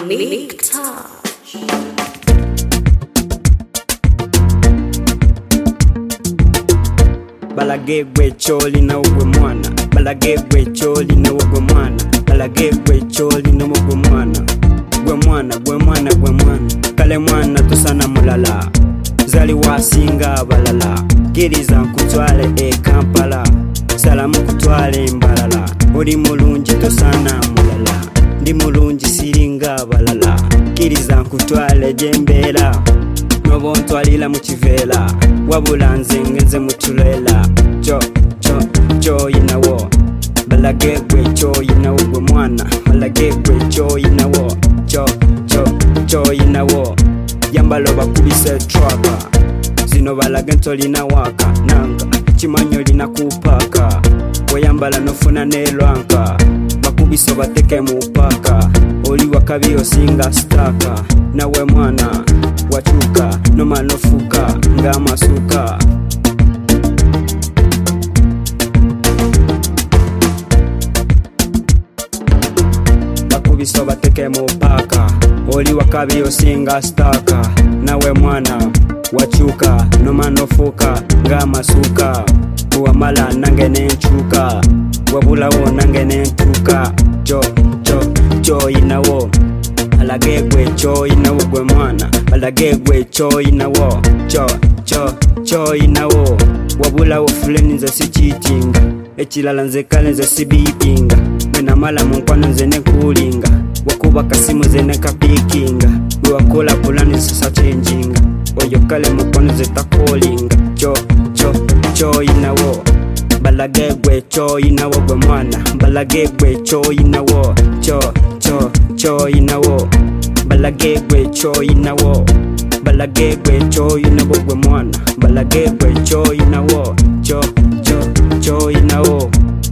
Nick Touch. Balagegwe choli na ugwe mwana, balagegwe choli na ugwe mwana, balagegwe choli na ugwe mwana. Gwe mwana, gwe mwana, gwe mwana, kale mwana tusana mulala. Zali wasinga balala, kiriza nkutwale Kampala, salamu kutwale Mbalala. Uri mulungi tosana mulala, ndi mulungi siringa balala, kiriza nkutwale Jembera. Nobo ntwalila mukivela, wabula nze ngenze mutulela. Cho inawo, balagegwe cho inawo gwe mwana, balagegwe cho inawo. Cho inawo, yambalo bakubise traka, zino balage ntolina waka nanga, chimanyo lina kupaka, weyambala nofuna nelwanka, bakubiso bateke mupaka, oli wakabi osinga staka, nawe mwana wachuka noma nofuka nga masuka. Bakubiso bateke mupaka, oli wakabi osinga staka, nawe mwana wachuka noma nofuka nga masuka. Uwamala nange nenchuka, wabulawo nange nentuka. Cho inawo, balagegwe cho inawo gwe mwana, balagegwe cho inawo. Cho inawo, wabulawo fuleni nze si cheatinga, ekilala nze kale nze si beepinga, mwena mala munkwano nze nekulinga, wakuba kasimu nze nekapikinga, wakola pulani sasa changing, oyo kale mukwano nze takolinga. Cho inawo, balagegwe cho inawo gwe mwana, balagegwe cho inawo. Cho inawo, balagegwe cho inawo, balagegwe cho inawo gwe mwana, balagegwe cho inawo. Cho inawo.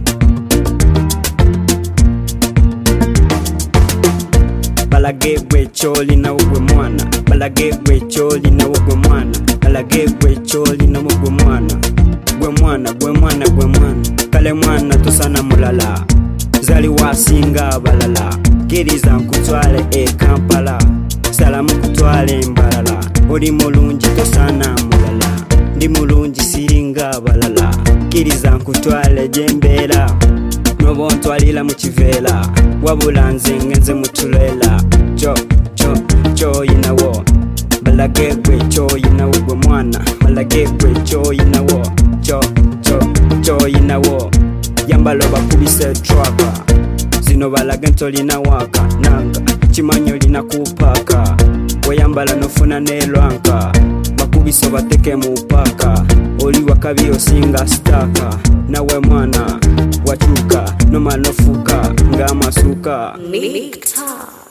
Balagegwe cho inawo gwe mwana, balagegwe cho inawo gwe mwana, balagegwe cho inawo gwe mwana. Gwe mwana, gwe mwana, gwe mwana, kale mwana tusana mulala. Zali wasinga balala, kiriza nkutwale Kampala, salamu kutwale Mbalala. Uri mulungi tosana mulala, ndi mulungi siringa balala, kiriza nkutwale Jembera. Nobo ntwalila mukivela, wabula nze ngenze mutulela. Cho inawo, balagegwe cho inawo gwe mwana, balagegwe cho inawo. Cho inawo, yambalo bakubise traka, zino balage ntolina waka nanga, chimanyo lina kupaka, weyambala nofuna nelwanka, bakubiso bateke mupaka, oli wakabi osinga staka, nawe mwana wachuka noma nofuka nga masuka. Nick Touch.